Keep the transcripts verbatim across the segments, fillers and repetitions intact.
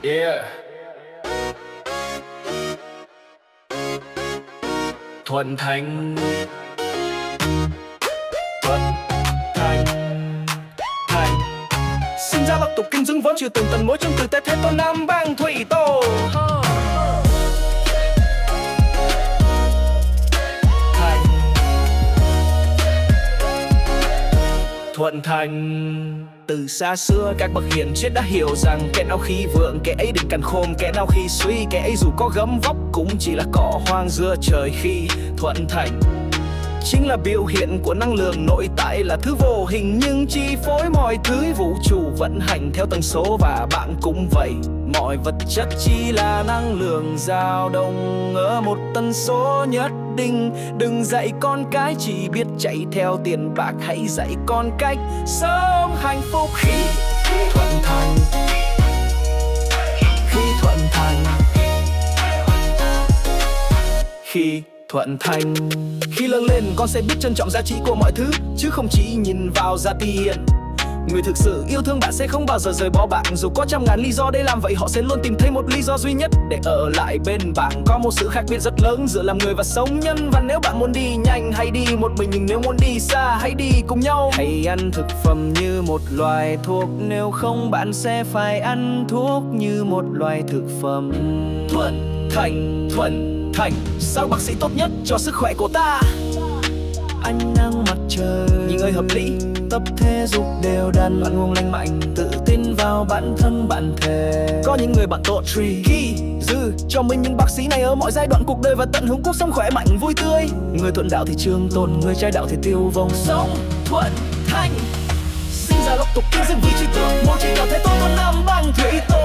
Yeah. Thuận Thành. Thuận Thành. Thành. Sinh ra lập tục kinh dương vốn trừ từng tần mối trong từ tết thế tô nam bang thủy tô. Thành. Thuận Thành. Từ xa xưa các bậc hiền triết đã hiểu rằng kẻ nào khi vượng kẻ ấy định càn khôn, kẻ nào khi suy kẻ ấy dù có gấm vóc cũng chỉ là cỏ hoang giữa trời. Khi thuận thành chính là biểu hiện của năng lượng nội tại, là thứ vô hình nhưng chi phối mọi thứ vũ trụ vận hành theo tần số, và bạn cũng vậy. Mọi vật chất chỉ là năng lượng dao động ở một tần số nhất định. Đừng dạy con cái chỉ biết chạy theo tiền bạc, hãy dạy con cách sống hạnh phúc. Khi thuận thành. Khi thuận thành. Khi thuận thành. Khi lớn lên con sẽ biết trân trọng giá trị của mọi thứ, chứ không chỉ nhìn vào giá tiền. Người thực sự yêu thương bạn sẽ không bao giờ rời bỏ bạn, dù có trăm ngàn lý do để làm vậy, họ sẽ luôn tìm thấy một lý do duy nhất để ở lại bên bạn. Có một sự khác biệt rất lớn giữa làm người và sống nhân văn. Nếu bạn muốn đi nhanh hãy đi một mình, nhưng nếu muốn đi xa hãy đi cùng nhau. Hãy ăn thực phẩm như một loài thuốc, nếu không bạn sẽ phải ăn thuốc như một loài thực phẩm. Thuận thành. Thuận thành. Sao bác sĩ tốt nhất cho sức khỏe của ta? Ánh nắng mặt trời, nghỉ ngơi hợp lý, tập thể dục đều đặn, ăn uống lành mạnh, tự tin vào bản thân bạn thể. Có những người bạn tốt trì khi dư cho mình những bác sĩ này ở mọi giai đoạn cuộc đời và tận hưởng cuộc sống khỏe mạnh vui tươi. Người thuận đạo thì trường tồn, người trái đạo thì tiêu vong. Sống thuận thành. Sinh ra lộc tục kinh dương vì trí tưởng, một chỉ đạo thế tôn tôn nam bang thủy tô.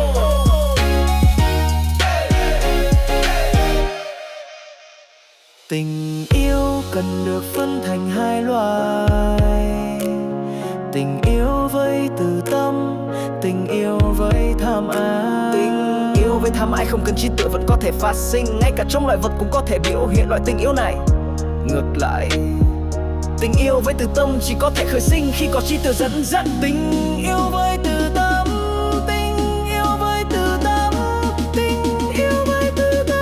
Tình yêu cần được phân thành hai loại: tình yêu với từ tâm, tình yêu với tham ái. Tình yêu với tham ái không cần trí tuệ vẫn có thể phát sinh, ngay cả trong loài vật cũng có thể biểu hiện loại tình yêu này. Ngược lại, tình yêu với từ tâm chỉ có thể khởi sinh khi có trí tuệ dẫn dắt. Tình yêu với từ tâm, tình yêu với từ tâm, tình yêu với từ tâm.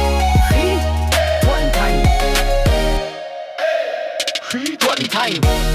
Khi thuận thành. Khi thuận thành.